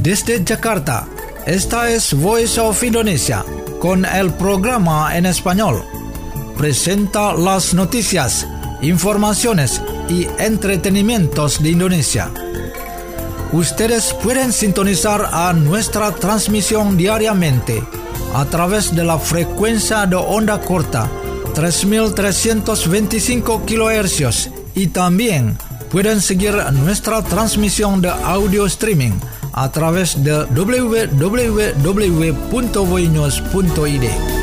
Desde Jakarta, esta es Voice of Indonesia, con el programa en español. Presenta las noticias, informaciones y entretenimientos de Indonesia. Ustedes pueden sintonizar a nuestra transmisión diariamente a través de la frecuencia de onda corta 3.325 kHz y también pueden seguir nuestra transmisión de audio streaming a través de www.voinews.id.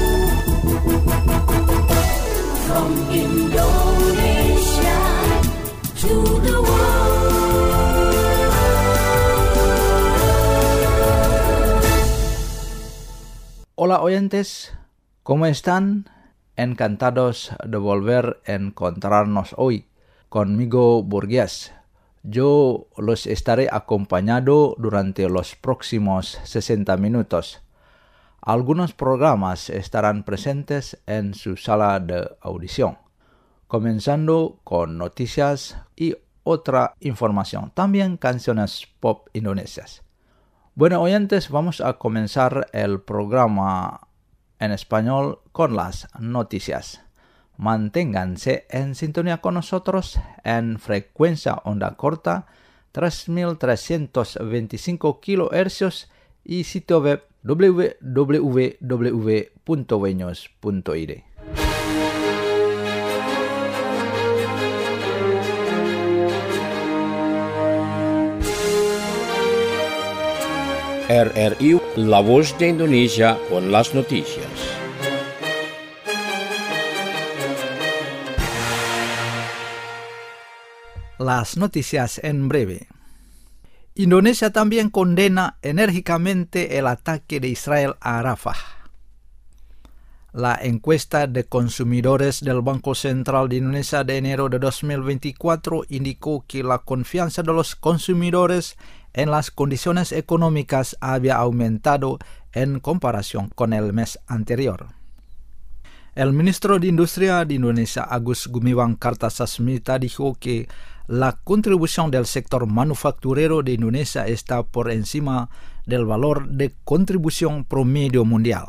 From Indonesia to the world. Hola oyentes, ¿cómo están? Encantados de volver a encontrarnos hoy. Conmigo Burgués. Yo los estaré acompañando durante los próximos 60 minutos. Algunos programas estarán presentes en su sala de audición, comenzando con noticias y otra información, también canciones pop indonesias. Bueno, oyentes, vamos a comenzar el programa en español con las noticias. Manténganse en sintonía con nosotros en frecuencia onda corta 3.325 kHz y sitio web www.voinews.id. RRI, La Voz de Indonesia con las noticias. Las noticias en breve. Indonesia también condena enérgicamente el ataque de Israel a Rafah. La encuesta de consumidores del Banco Central de Indonesia de enero de 2024 indicó que la confianza de los consumidores en las condiciones económicas había aumentado en comparación con el mes anterior. El ministro de Industria de Indonesia, Agus Gumiwang Kartasasmita, dijo que la contribución del sector manufacturero de Indonesia está por encima del valor de contribución promedio mundial.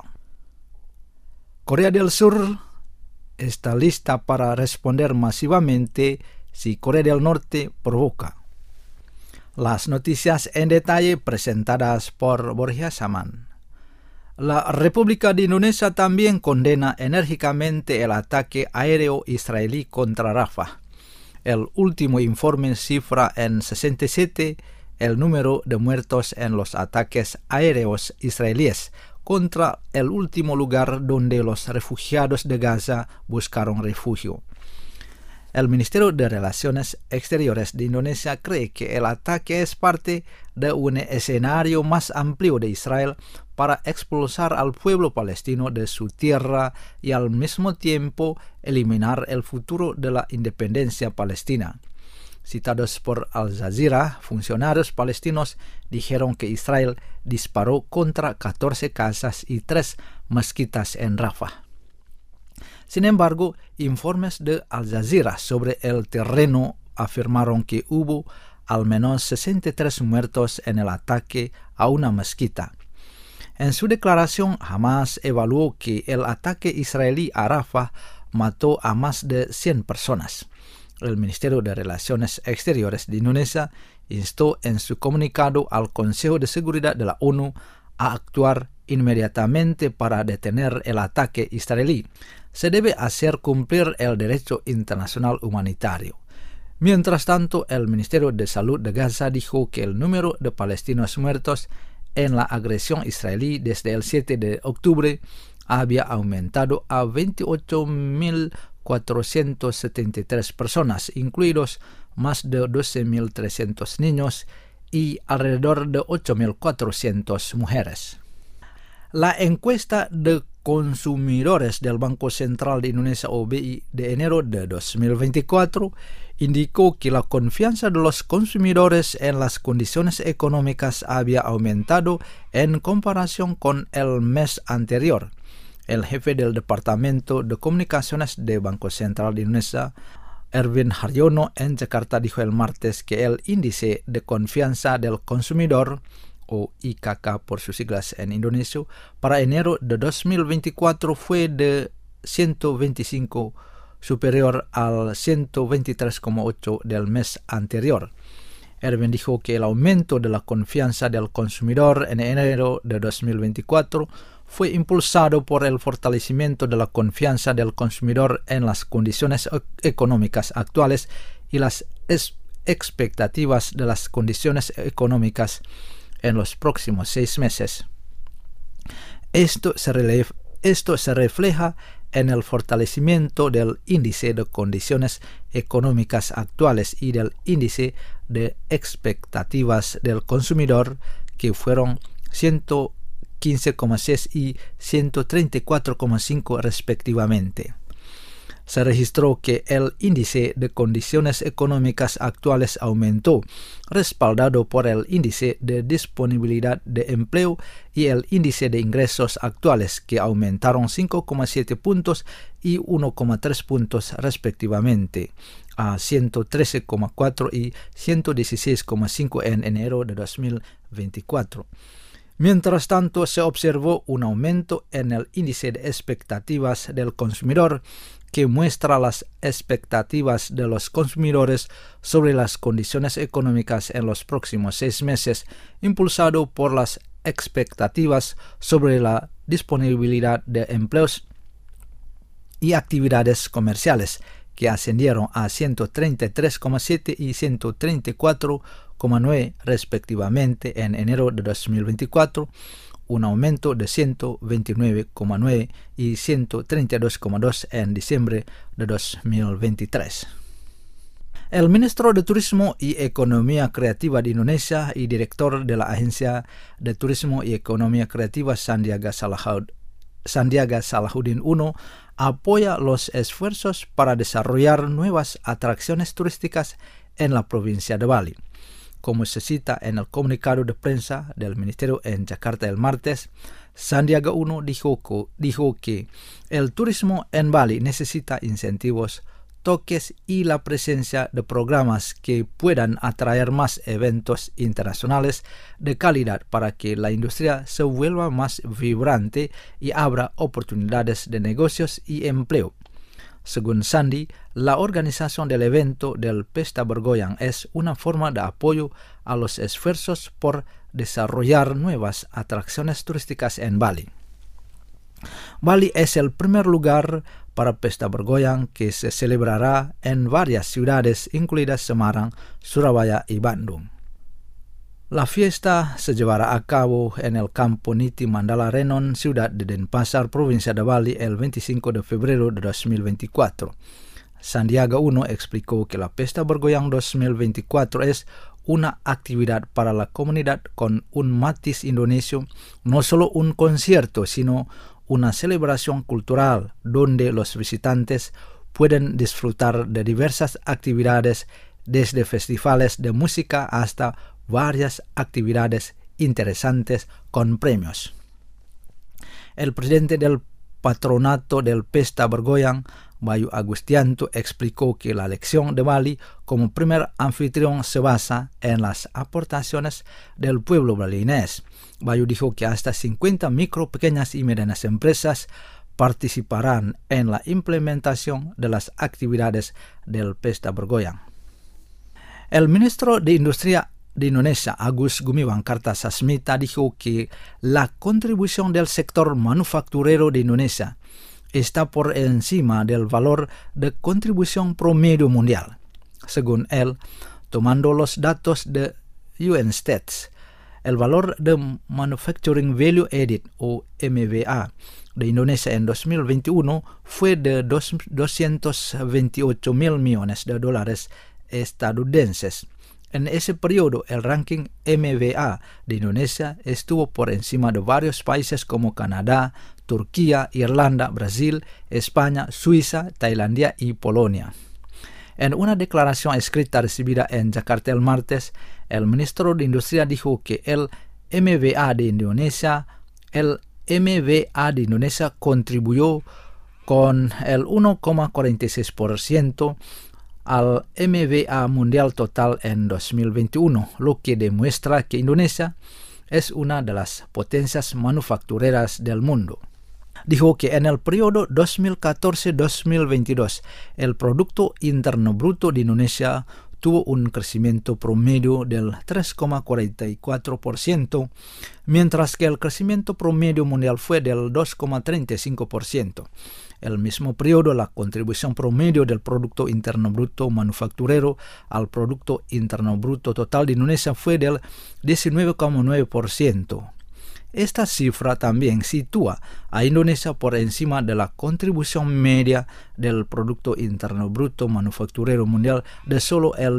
Corea del Sur está lista para responder masivamente si Corea del Norte provoca. Las noticias en detalle presentadas por Borja Saman. La República de Indonesia también condena enérgicamente el ataque aéreo israelí contra Rafah. El último informe cifra en 67 el número de muertos en los ataques aéreos israelíes contra el último lugar donde los refugiados de Gaza buscaron refugio. El Ministerio de Relaciones Exteriores de Indonesia cree que el ataque es parte de un escenario más amplio de Israel para expulsar al pueblo palestino de su tierra y al mismo tiempo eliminar el futuro de la independencia palestina. Citados por Al Jazeera, funcionarios palestinos dijeron que Israel disparó contra 14 casas y 3 mezquitas en Rafah. Sin embargo, informes de Al Jazeera sobre el terreno afirmaron que hubo al menos 63 muertos en el ataque a una mezquita. En su declaración, Hamas evaluó que el ataque israelí a Rafah mató a más de 100 personas. El Ministerio de Relaciones Exteriores de Indonesia instó en su comunicado al Consejo de Seguridad de la ONU a actuar inmediatamente para detener el ataque israelí. Se debe hacer cumplir el derecho internacional humanitario. Mientras tanto, el Ministerio de Salud de Gaza dijo que el número de palestinos muertos en la agresión israelí desde el 7 de octubre había aumentado a 28.473 personas, incluidos más de 12.300 niños y alrededor de 8.400 mujeres. La encuesta de consumidores del Banco Central de Indonesia o BI de enero de 2024 indicó que la confianza de los consumidores en las condiciones económicas había aumentado en comparación con el mes anterior. El jefe del Departamento de Comunicaciones del Banco Central de Indonesia, Erwin Haryono, en Jakarta dijo el martes que el índice de confianza del consumidor o IKK por sus siglas en Indonesia, para enero de 2024 fue de 125, superior al 123,8 del mes anterior. Erwin dijo que el aumento de la confianza del consumidor en enero de 2024 fue impulsado por el fortalecimiento de la confianza del consumidor en las condiciones económicas actuales y las expectativas de las condiciones económicas en los próximos 6 meses. Esto se refleja en el fortalecimiento del índice de condiciones económicas actuales y del índice de expectativas del consumidor, que fueron 115,6 y 134,5 respectivamente. Se registró que el índice de condiciones económicas actuales aumentó, respaldado por el índice de disponibilidad de empleo y el índice de ingresos actuales, que aumentaron 5,7 puntos y 1,3 puntos respectivamente, a 113,4 y 116,5 en enero de 2024. Mientras tanto, se observó un aumento en el índice de expectativas del consumidor, que muestra las expectativas de los consumidores sobre las condiciones económicas en los próximos 6 meses, impulsado por las expectativas sobre la disponibilidad de empleos y actividades comerciales, que ascendieron a 133,7 y 134,9 respectivamente en enero de 2024, un aumento de 129,9 y 132,2 en diciembre de 2023. El ministro de Turismo y Economía Creativa de Indonesia y director de la Agencia de Turismo y Economía Creativa Sandiaga Salahuddin Uno apoya los esfuerzos para desarrollar nuevas atracciones turísticas en la provincia de Bali. Como se cita en el comunicado de prensa del Ministerio en Jakarta el martes, Sandiaga Uno dijo que el turismo en Bali necesita incentivos, toques y la presencia de programas que puedan atraer más eventos internacionales de calidad para que la industria se vuelva más vibrante y abra oportunidades de negocios y empleo. Según Sandi, la organización del evento del Pesta Bergoyang es una forma de apoyo a los esfuerzos por desarrollar nuevas atracciones turísticas en Bali. Bali es el primer lugar para Pesta Bergoyang, que se celebrará en varias ciudades, incluidas Semarang, Surabaya y Bandung. La fiesta se llevará a cabo en el campo Niti Mandala Renon, ciudad de Denpasar, provincia de Bali, el 25 de febrero de 2024. Sandiaga Uno explicó que la Pesta Bergoyang 2024 es una actividad para la comunidad con un matiz indonesio, no solo un concierto, sino una celebración cultural donde los visitantes pueden disfrutar de diversas actividades, desde festivales de música hasta varias actividades interesantes con premios. El presidente del patronato del Pesta Bergoyang, Bayu Agustianto, explicó que la elección de Bali como primer anfitrión se basa en las aportaciones del pueblo balinés. Bayu dijo que hasta 50 micro, pequeñas y medianas empresas participarán en la implementación de las actividades del Pesta Bergoyang. El ministro de Industria de Indonesia, Agus Gumiwang Kartasasmita, dijo que la contribución del sector manufacturero de Indonesia está por encima del valor de contribución promedio mundial. Según él, tomando los datos de UN Stats, el valor de Manufacturing Value Added, o MVA, de Indonesia en 2021 fue de 228 mil millones de dólares estadounidenses. En ese periodo, el ranking MVA de Indonesia estuvo por encima de varios países como Canadá, Turquía, Irlanda, Brasil, España, Suiza, Tailandia y Polonia. En una declaración escrita recibida en Jakarta el martes, el ministro de Industria dijo que el MVA de Indonesia contribuyó con el 1,46% al MVA mundial total en 2021, lo que demuestra que Indonesia es una de las potencias manufactureras del mundo. Dijo que en el periodo 2014-2022 el Producto Interno Bruto de Indonesia tuvo un crecimiento promedio del 3,44%, mientras que el crecimiento promedio mundial fue del 2,35%. El mismo periodo, la contribución promedio del Producto Interno Bruto manufacturero al Producto Interno Bruto total de Indonesia fue del 19,9%. Esta cifra también sitúa a Indonesia por encima de la contribución media del Producto Interno Bruto manufacturero mundial de solo el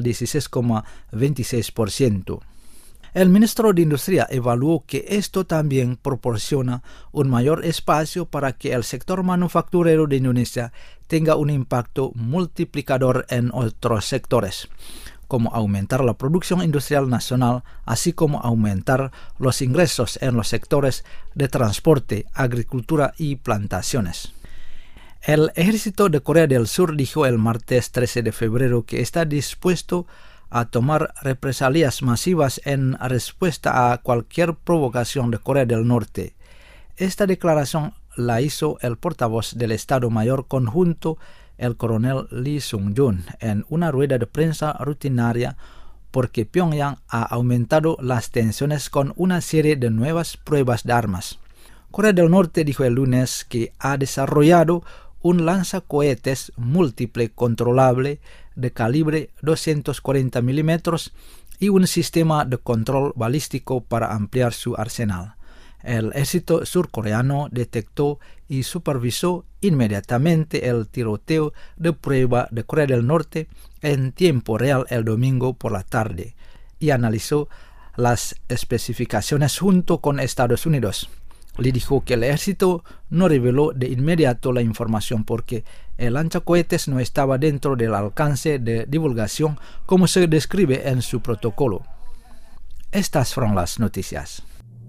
16,26%. El ministro de Industria evaluó que esto también proporciona un mayor espacio para que el sector manufacturero de Indonesia tenga un impacto multiplicador en otros sectores, como aumentar la producción industrial nacional, así como aumentar los ingresos en los sectores de transporte, agricultura y plantaciones. El ejército de Corea del Sur dijo el martes 13 de febrero que está dispuesto a tomar represalias masivas en respuesta a cualquier provocación de Corea del Norte. Esta declaración la hizo el portavoz del Estado Mayor Conjunto, el coronel Lee Sung-jun, en una rueda de prensa rutinaria porque Pyongyang ha aumentado las tensiones con una serie de nuevas pruebas de armas. Corea del Norte dijo el lunes que ha desarrollado un lanzacohetes múltiple controlable de calibre 240 milímetros y un sistema de control balístico para ampliar su arsenal. El ejército surcoreano detectó y supervisó inmediatamente el tiroteo de prueba de Corea del Norte en tiempo real el domingo por la tarde y analizó las especificaciones junto con Estados Unidos. Le dijo que el ejército no reveló de inmediato la información porque el lanzacohetes no estaba dentro del alcance de divulgación como se describe en su protocolo. Estas fueron las noticias.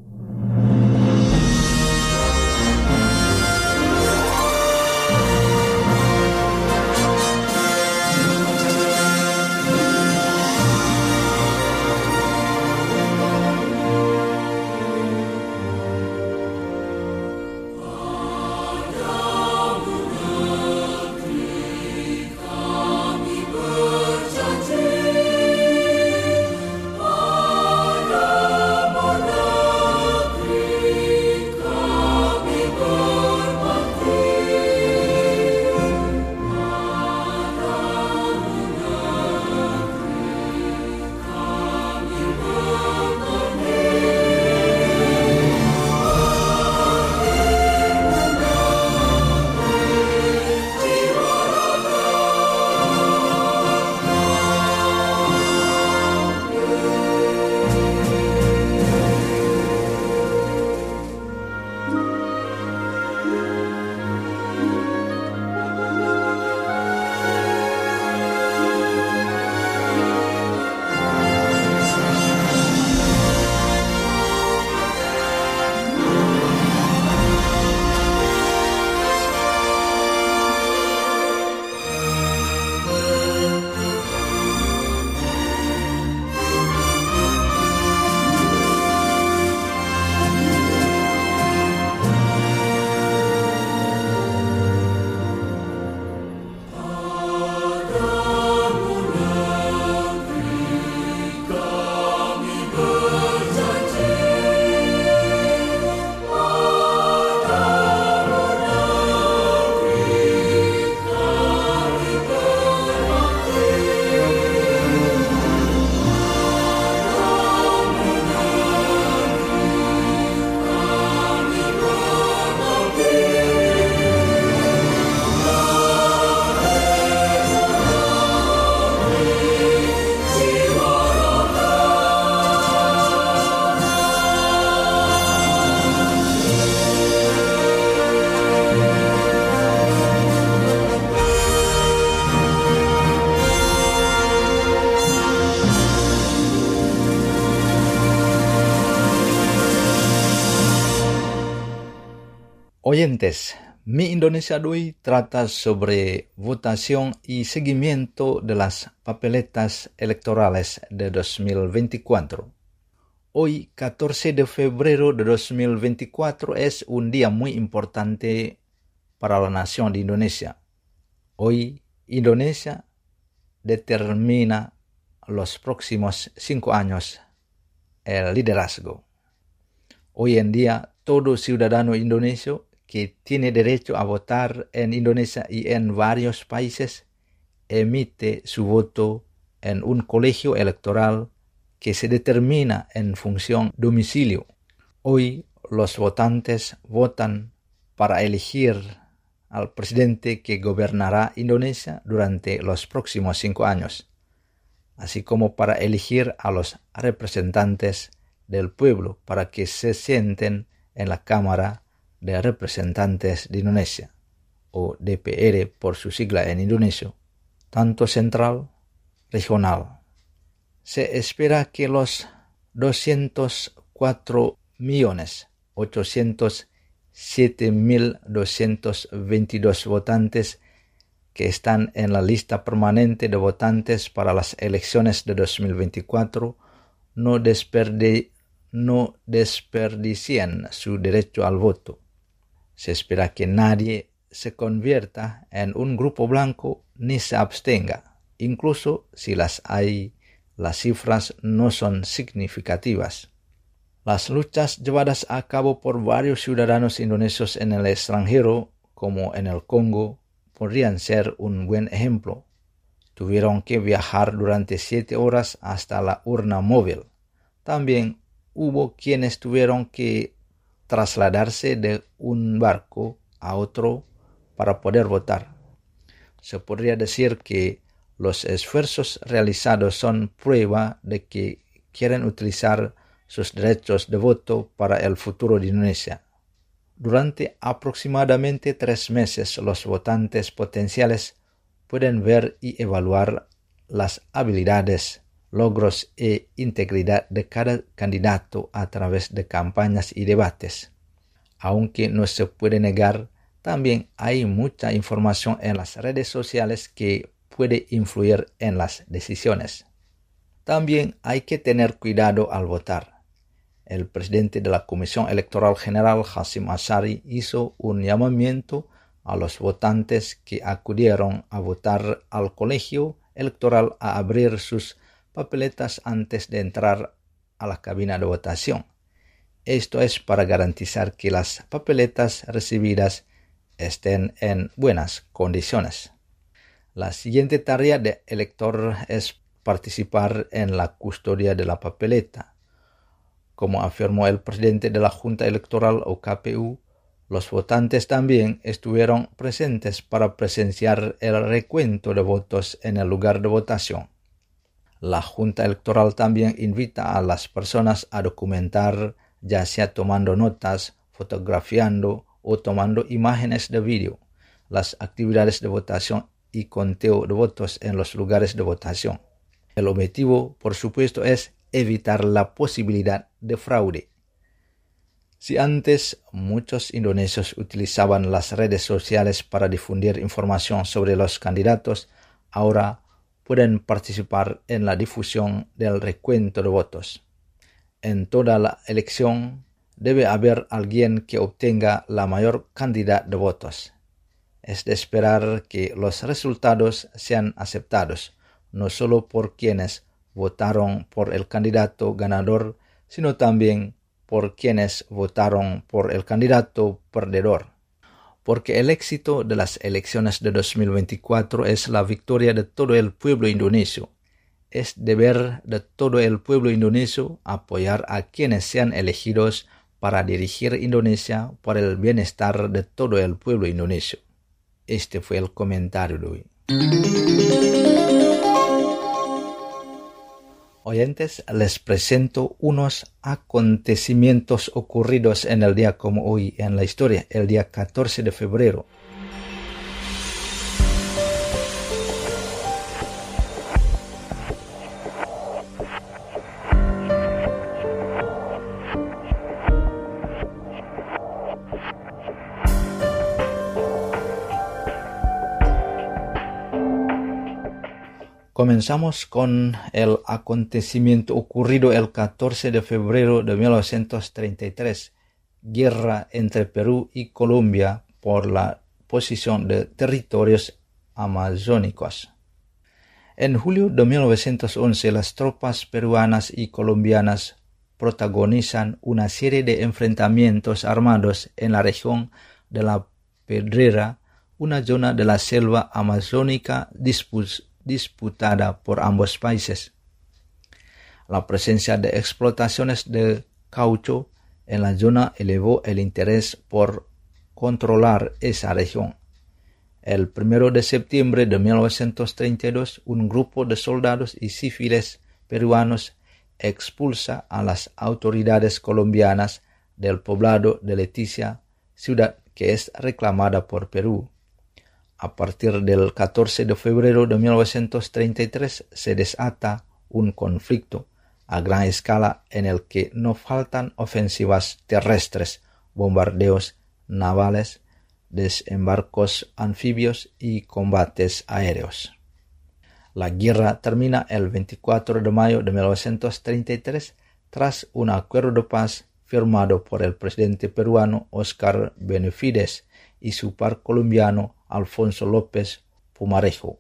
Oyentes, Mi Indonesia de hoy trata sobre votación y seguimiento de las papeletas electorales de 2024. Hoy, 14 de febrero de 2024, es un día muy importante para la nación de Indonesia. Hoy, Indonesia determina los próximos 5 años el liderazgo. Hoy en día, todo ciudadano indonesio que tiene derecho a votar en Indonesia y en varios países emite su voto en un colegio electoral que se determina en función domicilio. Hoy los votantes votan para elegir al presidente que gobernará Indonesia durante los próximos 5 años, así como para elegir a los representantes del pueblo para que se sienten en la Cámara de Representantes de Indonesia, o DPR por su sigla en indonesio, tanto central, regional. Se espera que los 204.807.222 votantes que están en la lista permanente de votantes para las elecciones de 2024 no desperdicien su derecho al voto. Se espera que nadie se convierta en un grupo blanco ni se abstenga, incluso si las hay. Las cifras no son significativas. Las luchas llevadas a cabo por varios ciudadanos indonesios en el extranjero, como en el Congo, podrían ser un buen ejemplo. Tuvieron que viajar durante 7 horas hasta la urna móvil. También hubo quienes tuvieron que trasladarse de un barco a otro para poder votar. Se podría decir que los esfuerzos realizados son prueba de que quieren utilizar sus derechos de voto para el futuro de Indonesia. Durante aproximadamente 3 meses, los votantes potenciales pueden ver y evaluar las habilidades, logros e integridad de cada candidato a través de campañas y debates. Aunque no se puede negar, también hay mucha información en las redes sociales que puede influir en las decisiones. También hay que tener cuidado al votar. El presidente de la Comisión Electoral General, Hashim Ashari, hizo un llamamiento a los votantes que acudieron a votar al colegio electoral a abrir sus papeletas antes de entrar a la cabina de votación. Esto es para garantizar que las papeletas recibidas estén en buenas condiciones. La siguiente tarea del elector es participar en la custodia de la papeleta. Como afirmó el presidente de la Junta Electoral o KPU, los votantes también estuvieron presentes para presenciar el recuento de votos en el lugar de votación. La Junta Electoral también invita a las personas a documentar, ya sea tomando notas, fotografiando o tomando imágenes de vídeo, las actividades de votación y conteo de votos en los lugares de votación. El objetivo, por supuesto, es evitar la posibilidad de fraude. Si antes muchos indonesios utilizaban las redes sociales para difundir información sobre los candidatos, ahora pueden participar en la difusión del recuento de votos. En toda la elección debe haber alguien que obtenga la mayor cantidad de votos. Es de esperar que los resultados sean aceptados, no solo por quienes votaron por el candidato ganador, sino también por quienes votaron por el candidato perdedor. Porque el éxito de las elecciones de 2024 es la victoria de todo el pueblo indonesio. Es deber de todo el pueblo indonesio apoyar a quienes sean elegidos para dirigir Indonesia por el bienestar de todo el pueblo indonesio. Este fue el comentario de hoy. Oyentes, les presento unos acontecimientos ocurridos en el día como hoy en la historia, el día 14 de febrero. Comenzamos con el acontecimiento ocurrido el 14 de febrero de 1933, guerra entre Perú y Colombia por la posesión de territorios amazónicos. En julio de 1911, las tropas peruanas y colombianas protagonizan una serie de enfrentamientos armados en la región de la Pedrera, una zona de la selva amazónica disputada por ambos países. La presencia de explotaciones de caucho en la zona elevó el interés por controlar esa región. El 1 de septiembre de 1932, un grupo de soldados y civiles peruanos expulsa a las autoridades colombianas del poblado de Leticia, ciudad que es reclamada por Perú. A partir del 14 de febrero de 1933 se desata un conflicto a gran escala en el que no faltan ofensivas terrestres, bombardeos navales, desembarcos anfibios y combates aéreos. La guerra termina el 24 de mayo de 1933 tras un acuerdo de paz firmado por el presidente peruano Óscar Benavides y su par colombiano Alfonso López Pumarejo.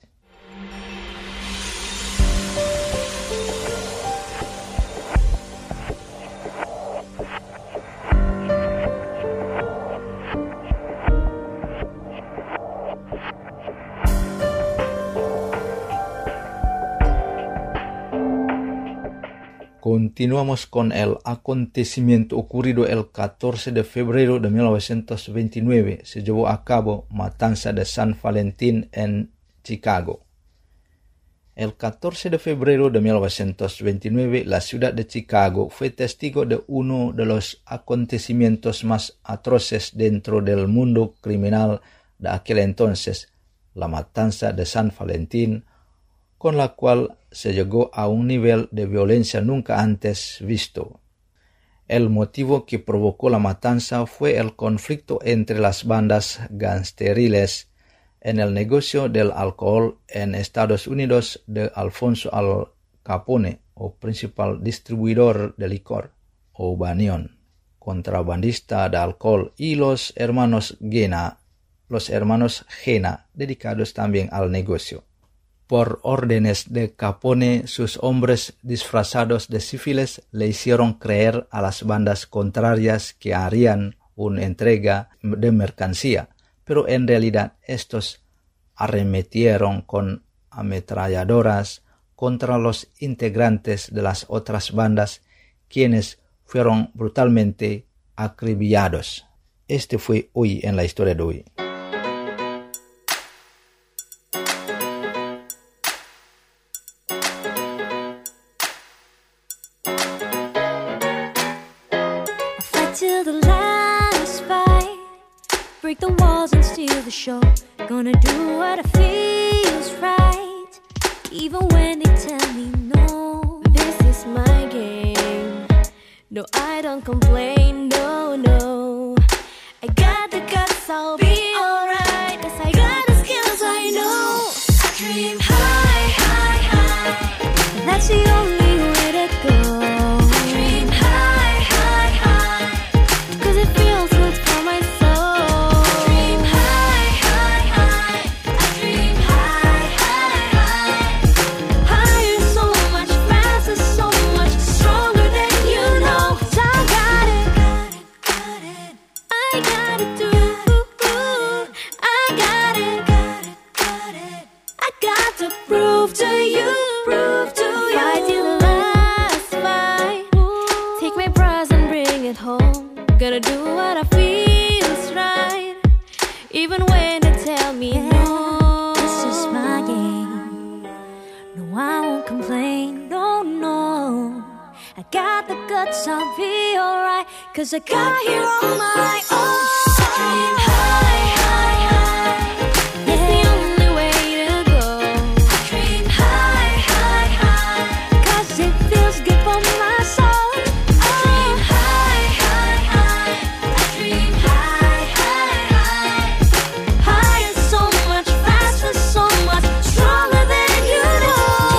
Continuamos con el acontecimiento ocurrido el 14 de febrero de 1929. Se llevó a cabo Matanza de San Valentín en Chicago. El 14 de febrero de 1929, la ciudad de Chicago fue testigo de uno de los acontecimientos más atroces dentro del mundo criminal de aquel entonces, la Matanza de San Valentín, con la cual se llegó a un nivel de violencia nunca antes visto. El motivo que provocó la matanza fue el conflicto entre las bandas gangsteriles en el negocio del alcohol en Estados Unidos de Alfonso Al Capone, o principal distribuidor de licor, o Banión, contrabandista de alcohol, y los hermanos Gena, dedicados también al negocio. Por órdenes de Capone, sus hombres disfrazados de civiles le hicieron creer a las bandas contrarias que harían una entrega de mercancía, pero en realidad estos arremetieron con ametralladoras contra los integrantes de las otras bandas, quienes fueron brutalmente acribillados. Este fue hoy en la historia de hoy. Till the last fight, break the walls and steal the show. Gonna do what feels right, even when they tell me no. This is my game. No, I don't complain. No, no. I got the guts, I'll be alright. 'Cause I got the skills, I know. I dream high, high, high. That's the only way to go. Gonna do what I feels right, even when they tell me no. This is my game. No, I won't complain. No, no. I got the guts, I'll be alright. 'Cause I got here on my own. Dream high, high, high. It's the only way to go. Dream high, high, high. 'Cause it feels good for my soul. Higher, so much faster, so much stronger than you know.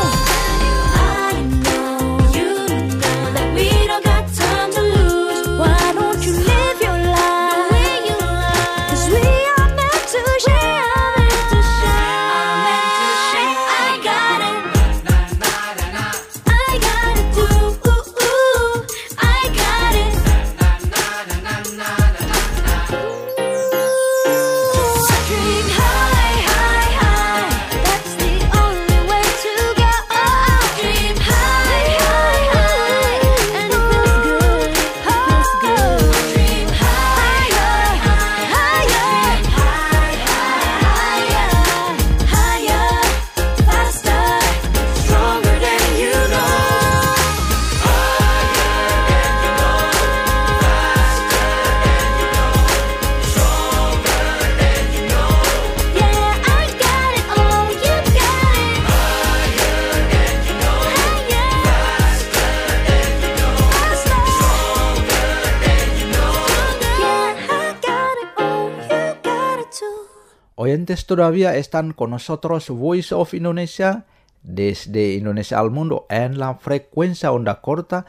oyentes todavía están con nosotros Voice of Indonesia desde Indonesia al mundo en la frecuencia onda corta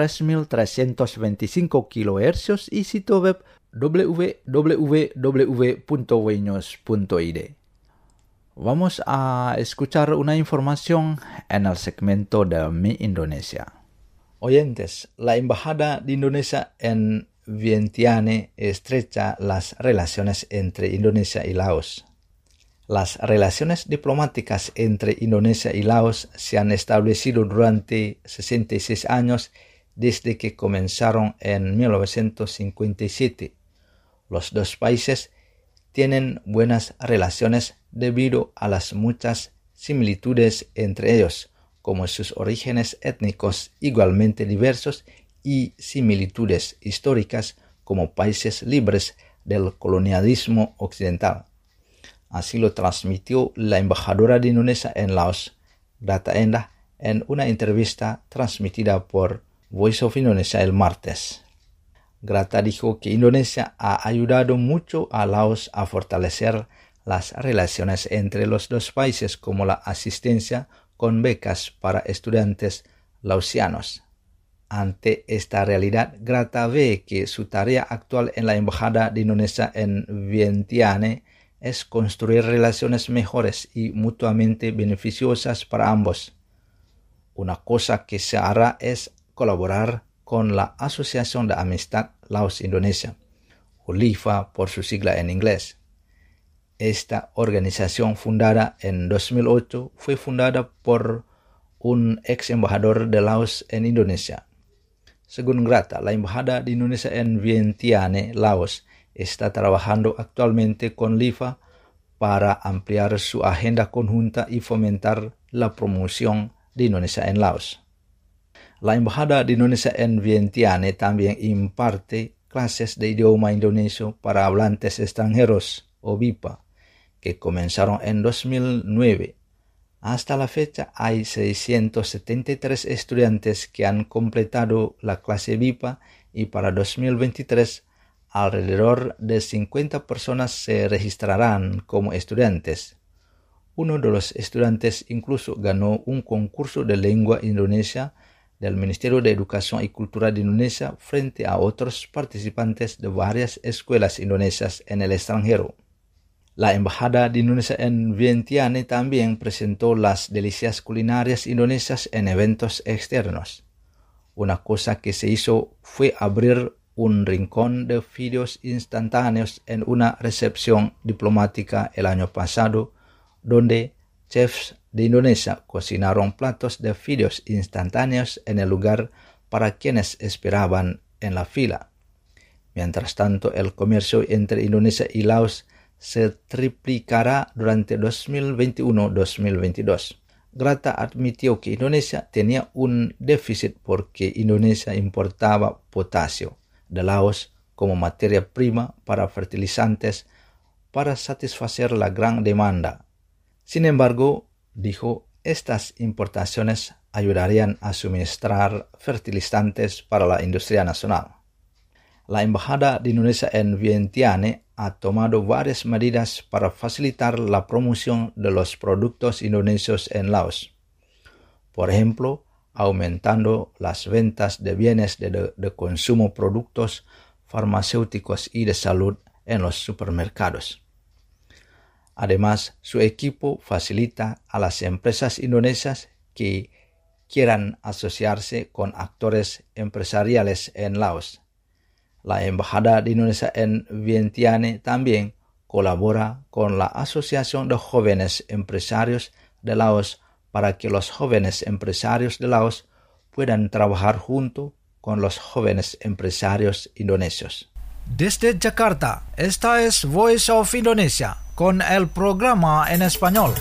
3325 kHz y sitio web www.wnews.id. Vamos a escuchar una información en el segmento de Mi Indonesia. Oyentes, la Embajada de Indonesia en Vientiane estrecha las relaciones entre Indonesia y Laos. Las relaciones diplomáticas entre Indonesia y Laos se han establecido durante 66 años desde que comenzaron en 1957. Los dos países tienen buenas relaciones debido a las muchas similitudes entre ellos, como sus orígenes étnicos igualmente diversos y similitudes históricas como países libres del colonialismo occidental. Así lo transmitió la embajadora de Indonesia en Laos, Grata Endah, en una entrevista transmitida por Voice of Indonesia el martes. Grata dijo que Indonesia ha ayudado mucho a Laos a fortalecer las relaciones entre los dos países, como la asistencia con becas para estudiantes laosianos. Ante esta realidad, Grata ve que su tarea actual en la Embajada de Indonesia en Vientiane es construir relaciones mejores y mutuamente beneficiosas para ambos. Una cosa que se hará es colaborar con la Asociación de Amistad Laos-Indonesia, o LIFA por su sigla en inglés. Esta organización, fundada en 2008, fue fundada por un ex embajador de Laos en Indonesia. Según Grata, la Embajada de Indonesia en Vientiane, Laos, está trabajando actualmente con LIFA para ampliar su agenda conjunta y fomentar la promoción de Indonesia en Laos. La Embajada de Indonesia en Vientiane también imparte clases de idioma indonesio para hablantes extranjeros, o VIPA, que comenzaron en 2009. Hasta la fecha hay 673 estudiantes que han completado la clase VIPA y para 2023 alrededor de 50 personas se registrarán como estudiantes. Uno de los estudiantes incluso ganó un concurso de lengua indonesia del Ministerio de Educación y Cultura de Indonesia frente a otros participantes de varias escuelas indonesias en el extranjero. La Embajada de Indonesia en Vientiane también presentó las delicias culinarias indonesias en eventos externos. Una cosa que se hizo fue abrir un rincón de fideos instantáneos en una recepción diplomática el año pasado, donde chefs de Indonesia cocinaron platos de fideos instantáneos en el lugar para quienes esperaban en la fila. Mientras tanto, el comercio entre Indonesia y Laos se triplicará durante 2021-2022. Grata admitió que Indonesia tenía un déficit porque Indonesia importaba potasio de Laos como materia prima para fertilizantes para satisfacer la gran demanda. Sin embargo, dijo, estas importaciones ayudarían a suministrar fertilizantes para la industria nacional. La Embajada de Indonesia en Vientiane ha tomado varias medidas para facilitar la promoción de los productos indonesios en Laos. Por ejemplo, aumentando las ventas de bienes de consumo, productos farmacéuticos y de salud en los supermercados. Además, su equipo facilita a las empresas indonesias que quieran asociarse con actores empresariales en Laos. La Embajada de Indonesia en Vientiane también colabora con la Asociación de Jóvenes Empresarios de Laos para que los jóvenes empresarios de Laos puedan trabajar junto con los jóvenes empresarios indonesios. Desde Jakarta, esta es Voice of Indonesia con el programa en español.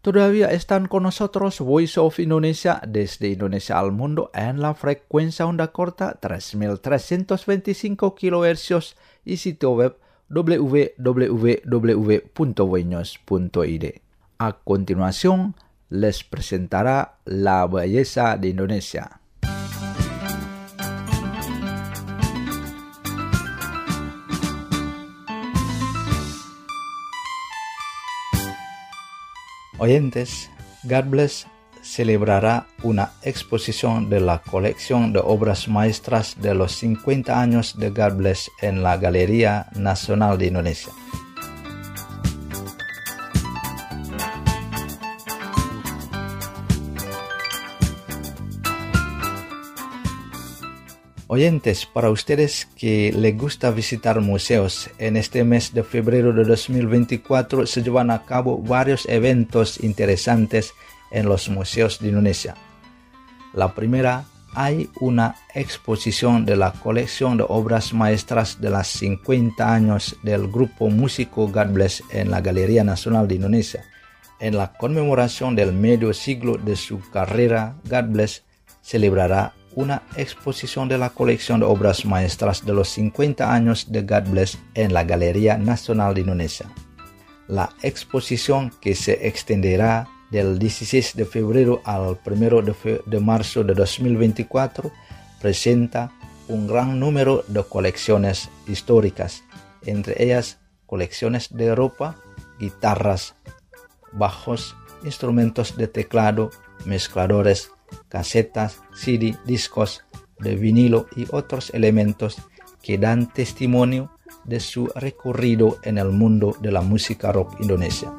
Todavía están con nosotros Voice of Indonesia desde Indonesia al mundo en la frecuencia onda corta 3325 kHz y sitio web www.voinews.id. A continuación, les presentará la belleza de Indonesia. Oyentes, God Bless celebrará una exposición de la colección de obras maestras de los 50 años de God Bless en la Galería Nacional de Indonesia. Oyentes, para ustedes que les gusta visitar museos, en este mes de febrero de 2024 se llevan a cabo varios eventos interesantes en los museos de Indonesia. La primera, hay una exposición de la colección de obras maestras de los 50 años del grupo músico God Bless en la Galería Nacional de Indonesia. En la conmemoración del medio siglo de su carrera, God Bless celebrará una exposición de la colección de obras maestras de los 50 años de God Bless en la Galería Nacional de Indonesia. La exposición, que se extenderá del 16 de febrero al 1 de marzo de 2024, presenta un gran número de colecciones históricas, entre ellas colecciones de ropa, guitarras, bajos, instrumentos de teclado, mezcladores, casetas, CD, discos de vinilo y otros elementos que dan testimonio de su recorrido en el mundo de la música rock indonesia.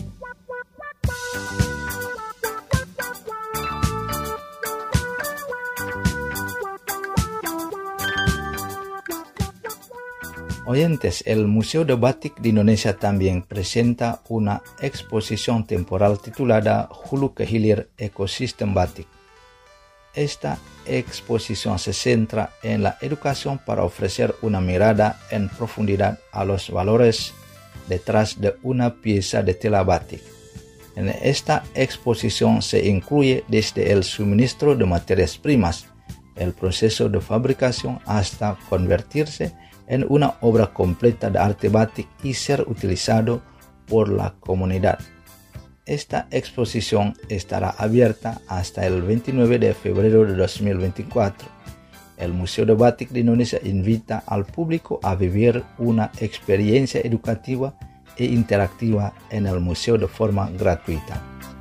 Oyentes, el Museo de Batik de Indonesia también presenta una exposición temporal titulada Hulu ke Hilir Ecosystem Batik. Esta exposición se centra en la educación para ofrecer una mirada en profundidad a los valores detrás de una pieza de tela batik. En esta exposición se incluye desde el suministro de materias primas, el proceso de fabricación hasta convertirse en una obra completa de arte batik y ser utilizado por la comunidad. Esta exposición estará abierta hasta el 29 de febrero de 2024. El Museo de Batik de Indonesia invita al público a vivir una experiencia educativa e interactiva en el museo de forma gratuita.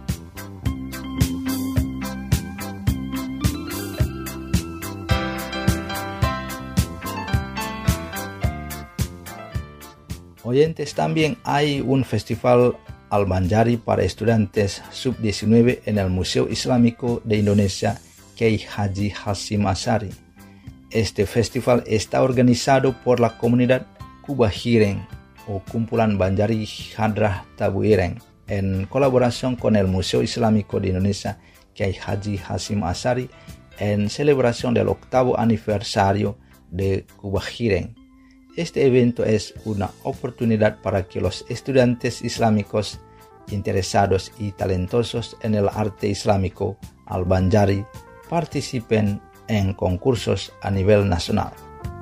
Oyentes, también hay un festival Al-Banjari para estudiantes sub-19 en el Museo Islámico de Indonesia, Kiai Haji Hashim Asyari. Este festival está organizado por la comunidad Kubahiren o Kumpulan Banjari Hadrah Tabu Ireng en colaboración con el Museo Islámico de Indonesia, Kiai Haji Hashim Asyari, en celebración del 8º aniversario de Kubahiren. Este evento es una oportunidad para que los estudiantes islámicos interesados y talentosos en el arte islámico Al-Banjari participen en concursos a nivel nacional.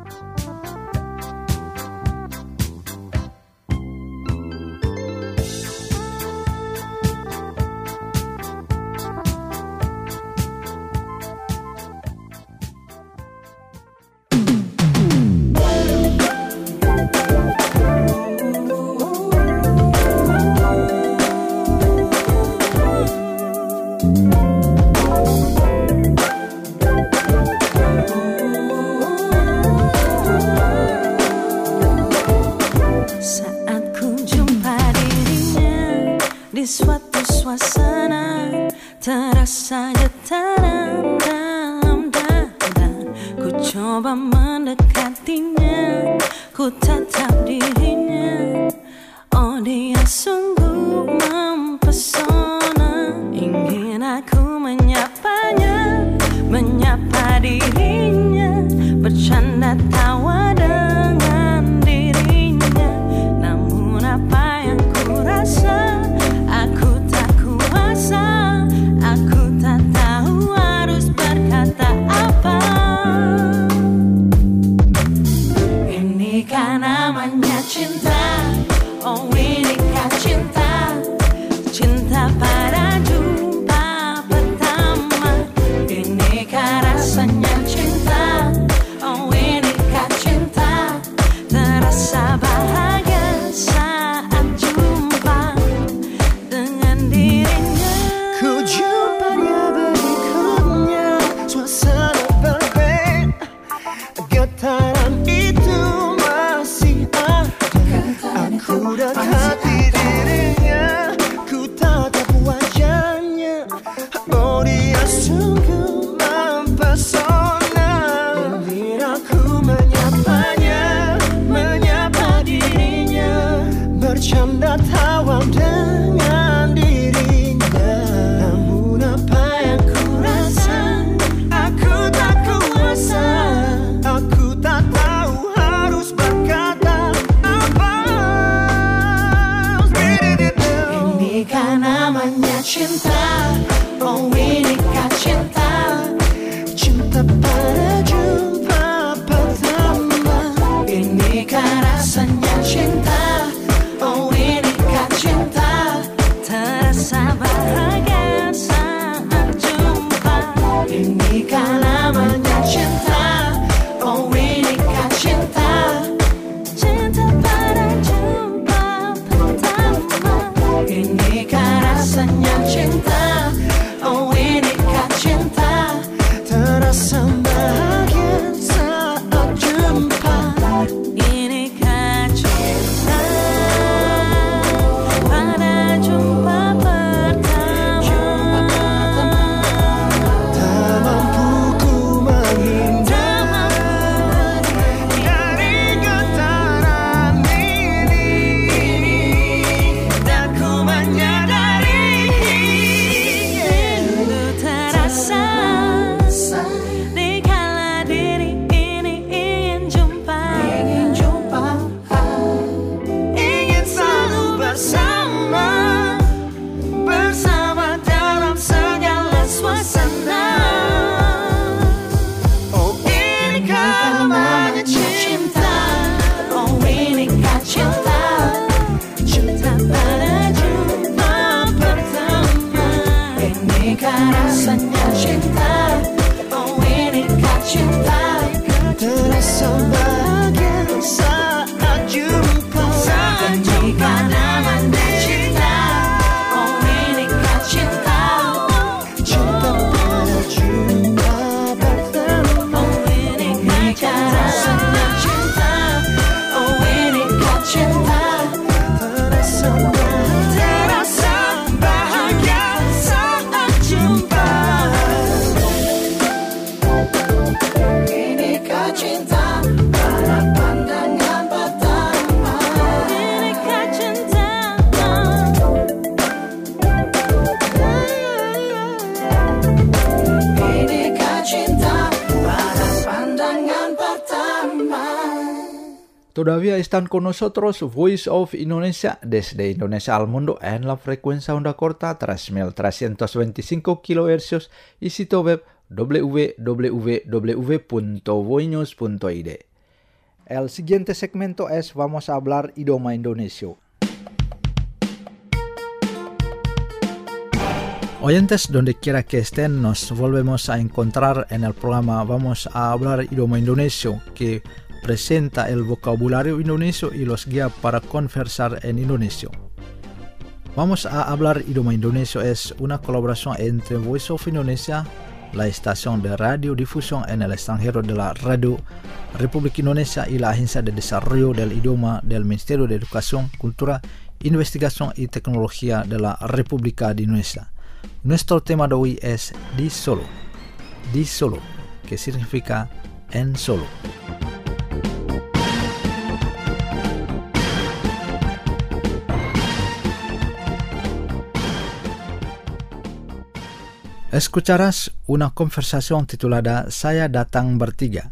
Di suatu suasana terasa getaran dalam dada. Ku coba mendekatinya, ku tatap dirinya. Oh, dia sungguh mempesona. Ingin aku menyapanya, menyapa dirinya, bercanda tawa dengan dirinya. Namun apa yang ku rasa, aku tak kuat namanya cinta. Oh inikah cinta, cinta pada jumpa pertama. Inikah rasanya cinta, oh inikah cinta, terasa bahagia saat jumpa dengan dirinya. Ku jumpa dia berikutnya, suasana berbeda, getaran itu masih ada. Aku dekati dirinya, ku tatap wajahnya. Oh dia sungguh mempesona. Ingin aku menyapanya, menyapa dirinya, bercanda tawa dengan dirinya. Namun apa yang ku rasa, aku tak kuasa. Aku tak tahu harus berkata apa. Inikah namanya cinta, oh inikah cinta, Cinta pada jumpa pertama. inikah rasanya cinta, oh inikah cinta, terasa bahagia saat jumpa. Inikah namanya cinta, oh inikah cinta, cinta pada jumpa pertama. Inikah rasanya cinta, oh inikah cinta, Terasa bahagia saat jumpa. inikah cinta pada jumpa pertama. Tak mampu ku menghindar dari getaran ini, Dan ku menyadari rindu terasa dikala diri ini ingin jumpa, ingin selalu bersama, bersama dalam segala suasana. Oh inikah namanya Cinta, oh inikah cinta, cinta pada jumpa pertama. Inikah rasanya cinta, oh inikah cinta, terasa bahagia saat jumpa. inikah namanya cinta, oh inikah cinta, Cinta pada jumpa pertama. oh inikah rasanya cinta, oh inikah cinta, Terasa bahagia saat jumpa. Inikah cinta pada pandangan pertama. Inikah cinta, Inikah cinta pada pandangan pertama. Todavía están con nosotros Voice of Indonesia desde Indonesia al mundo en la frecuencia onda corta 3.325 kHz y sitio web www.voinews.id. El siguiente segmento es Vamos a hablar idioma indonesio. Oyentes, donde quiera que estén, nos volvemos a encontrar en el programa Vamos a hablar idioma indonesio, que presenta el vocabulario indonesio y los guía para conversar en indonesio. Vamos a hablar idioma indonesio es una colaboración entre Voice of Indonesia, la estación de radiodifusión en el extranjero de la Radio Republik Indonesia, y la Agencia de Desarrollo del Idioma del Ministerio de Educación, Cultura, Investigación y Tecnología de la República de Indonesia. Nuestro tema de hoy es Di Solo, que significa en Solo. Escucharás una conversación titulada Saya Datang Bertiga,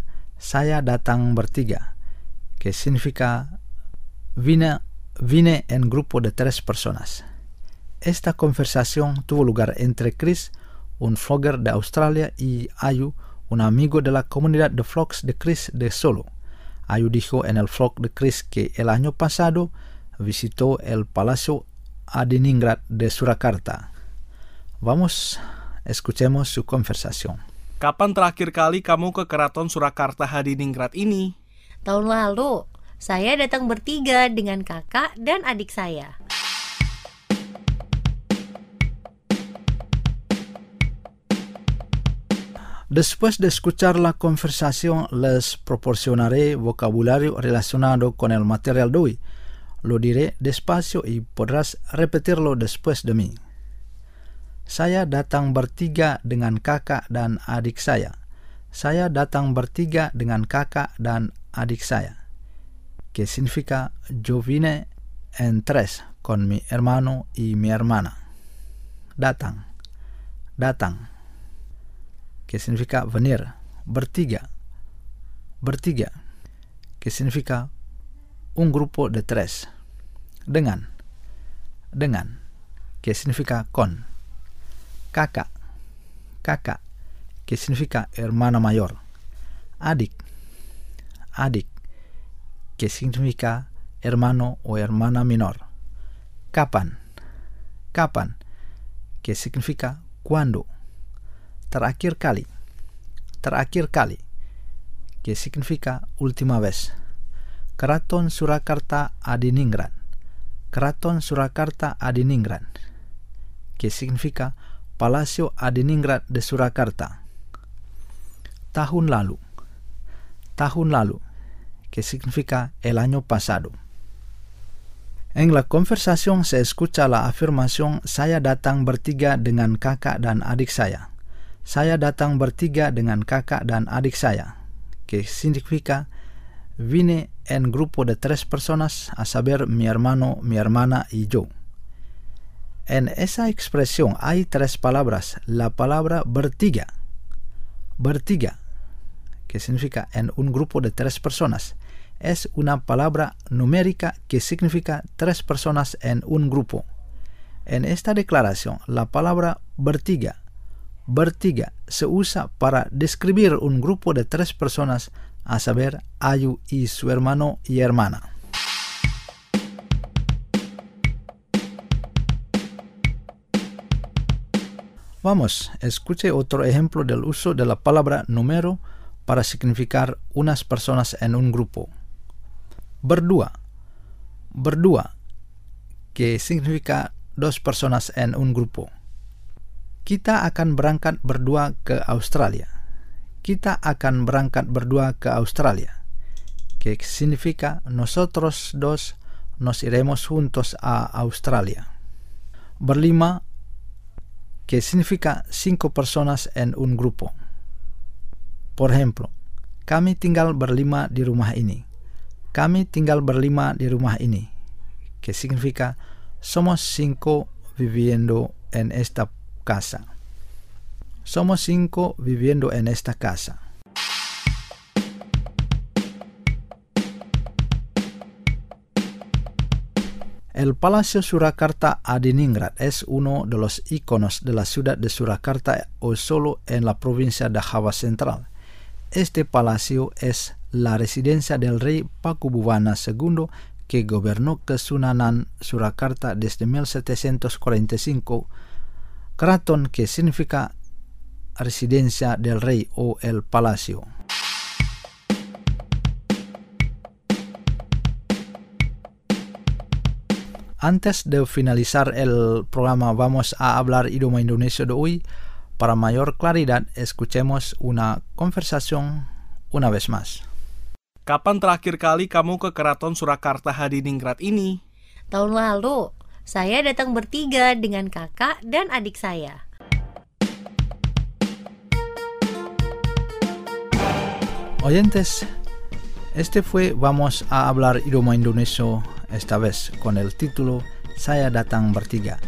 que significa vine en grupo de 3 personas. Esta conversación tuvo lugar entre Chris, un vlogger de Australia, y Ayu, un amigo de la comunidad de vlogs de Chris de Solo. Ayu dijo en el vlog de Chris que el año pasado visitó el Palacio Adiningrad de Surakarta. Vamos, escuchemos su conversación. Kapan terakhir kali kamu ke Keraton Surakarta Hadiningrat ini? Tahun lalu, saya datang bertiga dengan kakak dan adik saya. Después de escuchar la conversación, les proporcionaré vocabulario relacionado con el material de hoy. Lo diré despacio y podrás repetirlo después de mí. Saya datang bertiga dengan kakak dan adik saya. Saya datang bertiga dengan kakak dan adik saya. Que significa yo vine en tres con mi hermano y mi hermana. Datang. Datang. Que significa venir, bertiga, bertiga, que significa un grupo de tres, dengan, que significa con, kakak, kakak, que significa hermana mayor, adik, que significa hermano o hermana menor, kapan, que significa cuándo. Terakhir kali, que significa última vez. Keraton Surakarta Adiningrad, que significa Palacio Adiningrad de Surakarta. Tahun lalu, que significa el año pasado. En la conversación se escucha la afirmación saya datang bertiga dengan kakak dan adik saya. Saya datang bertiga dengan kakak dan adik saya, que significa vine en grupo de tres personas, a saber mi hermano, mi hermana y yo. En esa expresión hay tres palabras. La palabra bertiga, que significa en un grupo de tres personas, es una palabra numérica que significa tres personas en un grupo. En esta declaración, la palabra bertiga se usa para describir un grupo de tres personas, a saber, Ayu y su hermano y hermana. Vamos, escuche otro ejemplo del uso de la palabra número para significar unas personas en un grupo. Berdua, que significa dos personas en un grupo. Kita akan berangkat berdua ke Australia. Que significa nosotros dos nos iremos juntos a Australia. Berlima, que significa 5 personas en un grupo. Por ejemplo, kami tinggal berlima di rumah ini. Que significa somos 5 viviendo en esta casa. El Palacio Surakarta Adiningrad es uno de los iconos de la ciudad de Surakarta o solo en la provincia de Java Central. Este palacio es la residencia del rey Pakubuwana II, que gobernó Kesunanan Surakarta desde 1745, Keraton, que significa residencia del rey o el palacio. Antes de finalizar el programa, vamos a hablar idioma Indonesia de hoy. Para mayor claridad, escuchemos una conversación una vez más. Kapan terakhir kali kamu ke Keraton Surakarta Hadiningrat ini? Tahun lalu, saya datang bertiga dengan kakak dan adik saya. Oyentes, este fue Vamos a hablar idioma Indonesia, esta vez con el título Saya datang bertiga,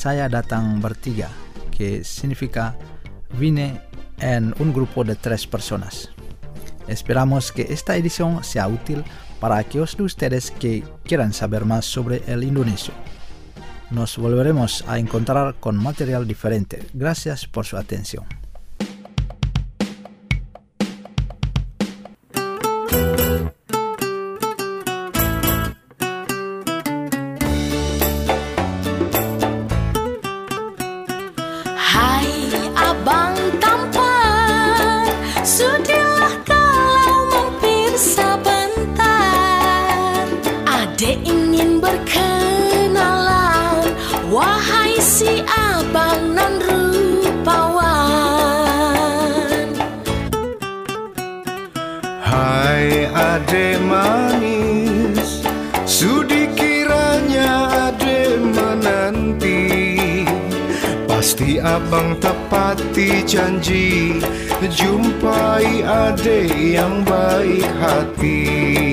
que significa vine en un grupo de 3 personas. Esperamos que esta edición sea útil para aquellos de ustedes que quieran saber más sobre el indonesio. Nos volveremos a encontrar con material diferente. Gracias por su atención. Ade ingin berkenalan, wahai si abang nan rupawan. Hai ade manis, sudi kiranya ade menanti. Pasti abang tepati janji, jumpai ade yang baik hati.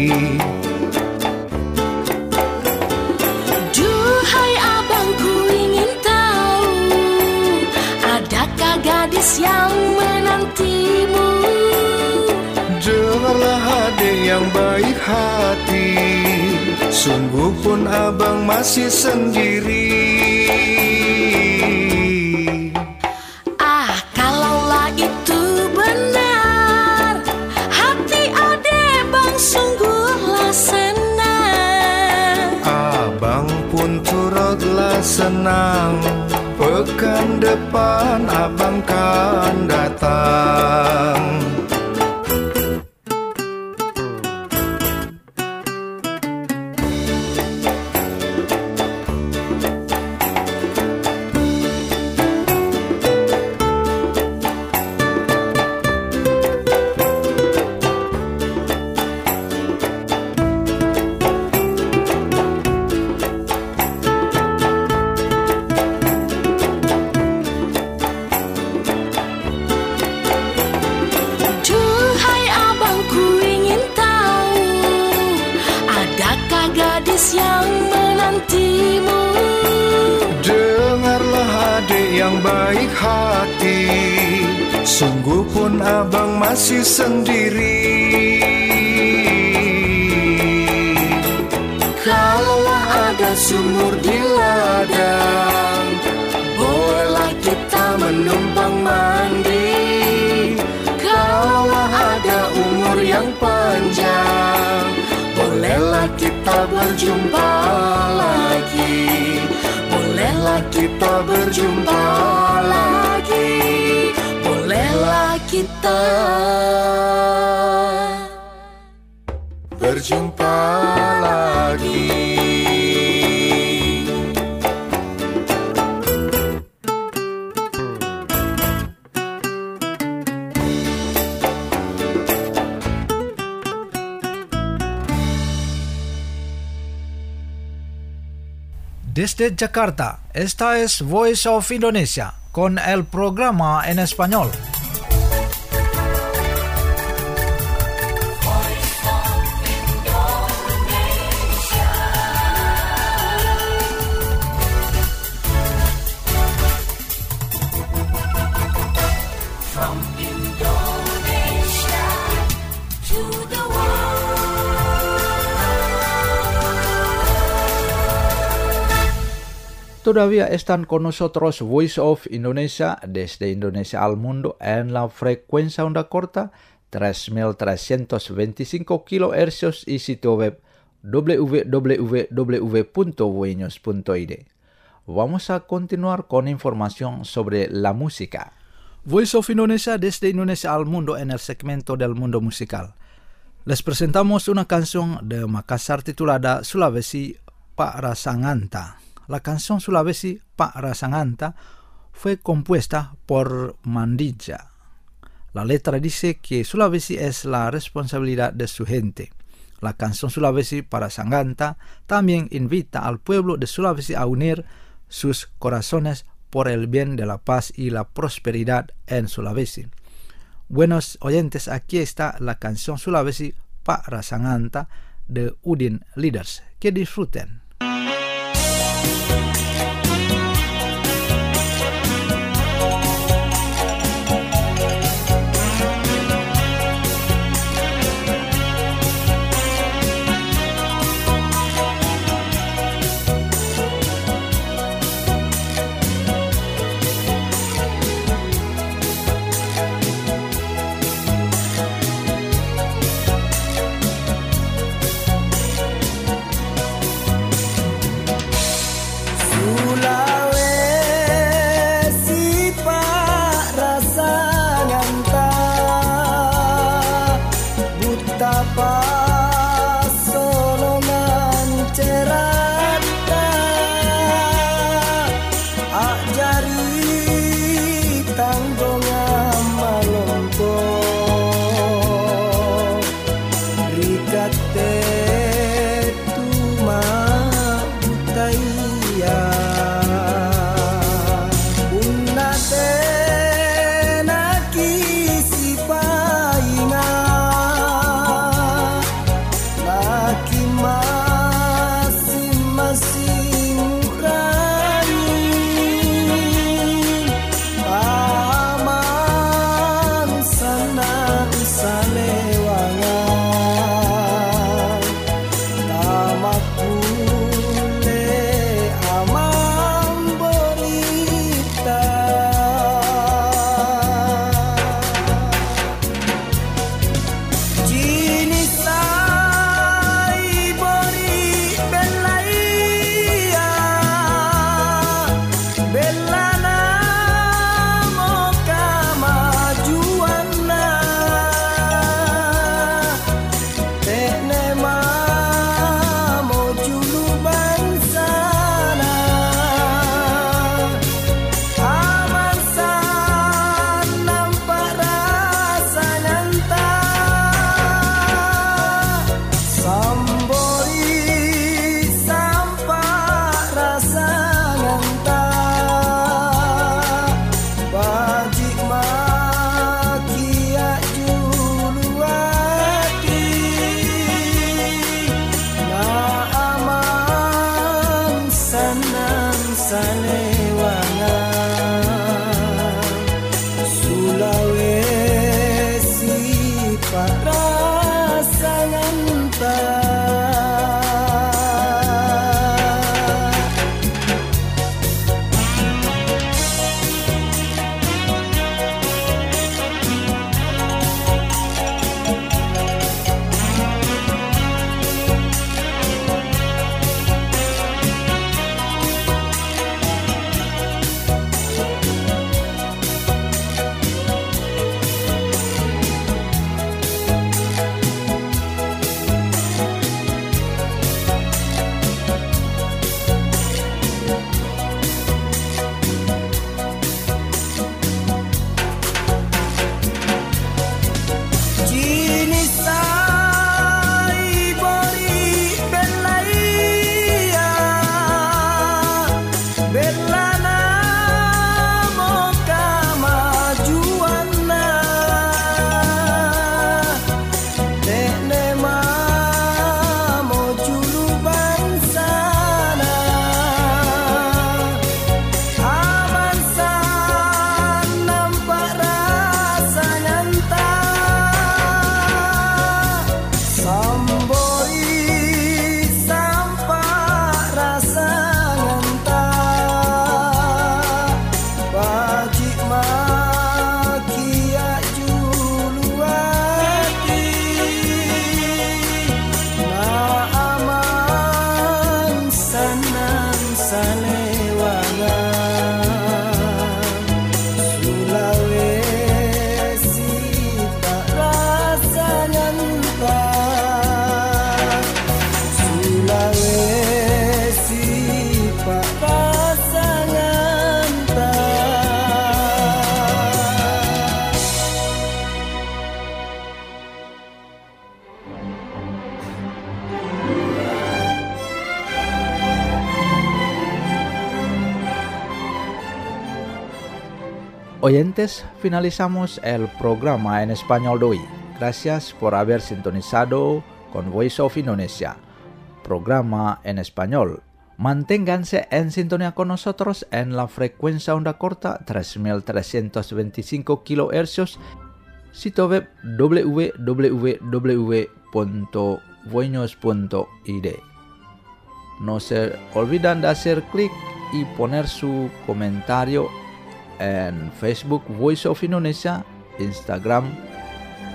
Duhai abang, ku ingin tahu, adakah gadis yang menantimu? Dengarlah ade yang baik hati, sungguh pun abang masih sendiri. Kalaulah itu benar, hati ade bang sungguhlah senang. Abang pun turutlah senang, pekan depan abang kan datang. Yang menantimu. Dengarlah adik yang baik hati, sungguh pun abang masih sendiri. Kalaulah ada sumur di ladang, bolehlah kita menumpang mandi. Kalaulah ada umur yang panjang, bolehlah kita berjumpa lagi. Bolehlah kita berjumpa lagi. Bolehlah kita berjumpa lagi. Desde Jakarta, esta es Voice of Indonesia con el programa en español. From Indonesia to the Todavía están con nosotros Voice of Indonesia desde Indonesia al mundo en la frecuencia onda corta 3325 kHz y sitio web www.voinews.id. Vamos a continuar con información sobre la música. Voice of Indonesia desde Indonesia al mundo en el segmento del mundo musical. Les presentamos una canción de Makassar titulada Sulawesi Pak Rasanganta. La canción Sulawesi Pak Rasanganta fue compuesta por Mandija. La letra dice que Sulawesi es la responsabilidad de su gente. La canción Sulawesi Pak Rasanganta también invita al pueblo de Sulawesi a unir sus corazones por el bien de la paz y la prosperidad en Sulawesi. Buenos oyentes, aquí está la canción Sulawesi Pak Rasanganta de Udin Leaders. Que disfruten. oyentes, finalizamos el programa en español de hoy. Gracias por haber sintonizado con Voice of Indonesia, programa en español. Manténganse en sintonía con nosotros en la frecuencia onda corta 3325 kHz, sitio web www.voinos.id. No se olviden de hacer clic y poner su comentario en Facebook Voice of Indonesia, Instagram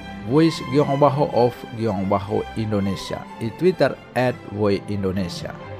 Voice_of_Indonesia y Twitter @voiceindonesia.